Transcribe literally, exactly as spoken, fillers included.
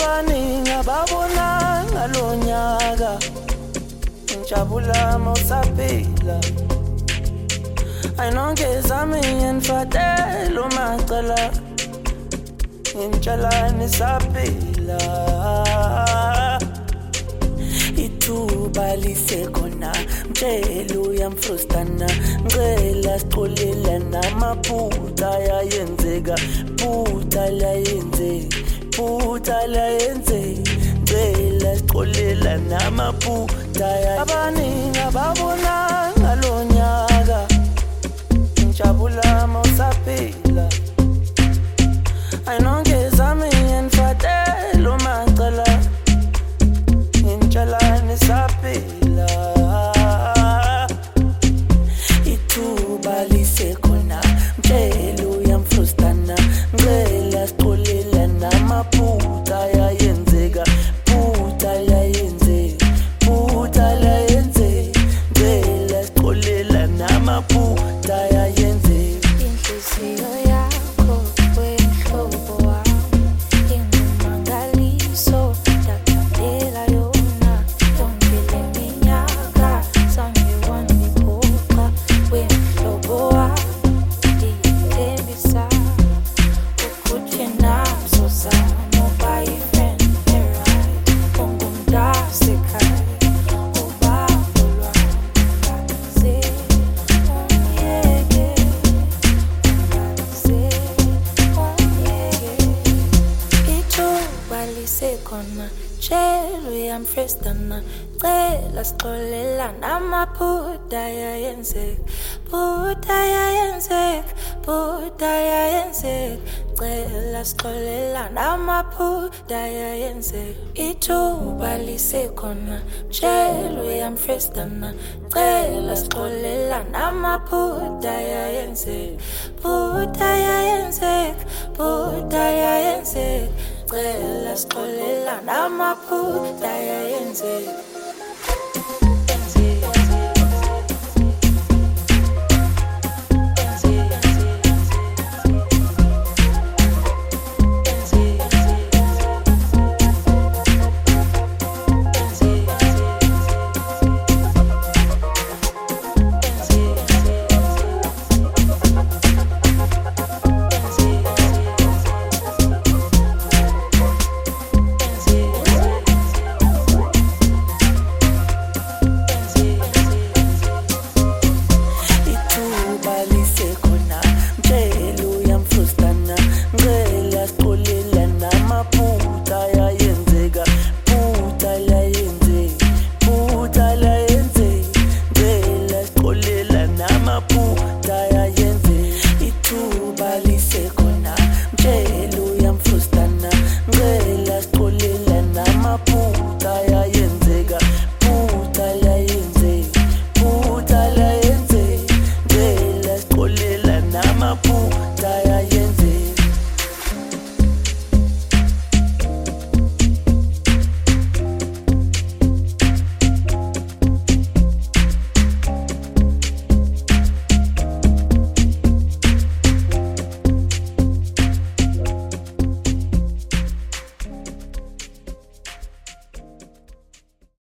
abaningi ababona ngalonyaka injabula mawusaphila ayinongezami ngifatela umacala ngintshela nisaphila ithuba lisekhona mtshela uyamfrustana ngicela sixolela namaphutha ayenzeka phutha layenze phutha layenze ngicela sixolela namaphutha abaningi ababona ngalonyaka injabula mawusaphila ayinongezami ngifatela umacala ngintshela nisaphila ithuba lisekhona mtshela uyamfrustana ngicela sixolela namaphutha ayenzeka phutha layenze phutha layenze ngicela sixolela namaphutha ayenze inhliziyo yakho wehlobo wami ingumangaliso ndathandela yona yonke le minyaka zange wangiphoqa wehlobo wami ndiyithembisa ukuthi nazo zami uba yi-friend right ungumntasekhaya ubambo lwami ungaze ungiyeke ungaze ungiyeke ithuba lisekhona tshela uyamfrustana cela sixolela namaphutha ayenzeka phutha ayenzeka phutha ayenzeka cela sixolela namaphutha ayenzeka ithuba lisekhona tshela uyamfrustana cela sixolela namaphutha ayenzeka phutha ayenzeka phutha ayenzeka cela sixolela namaphutha ayenzeka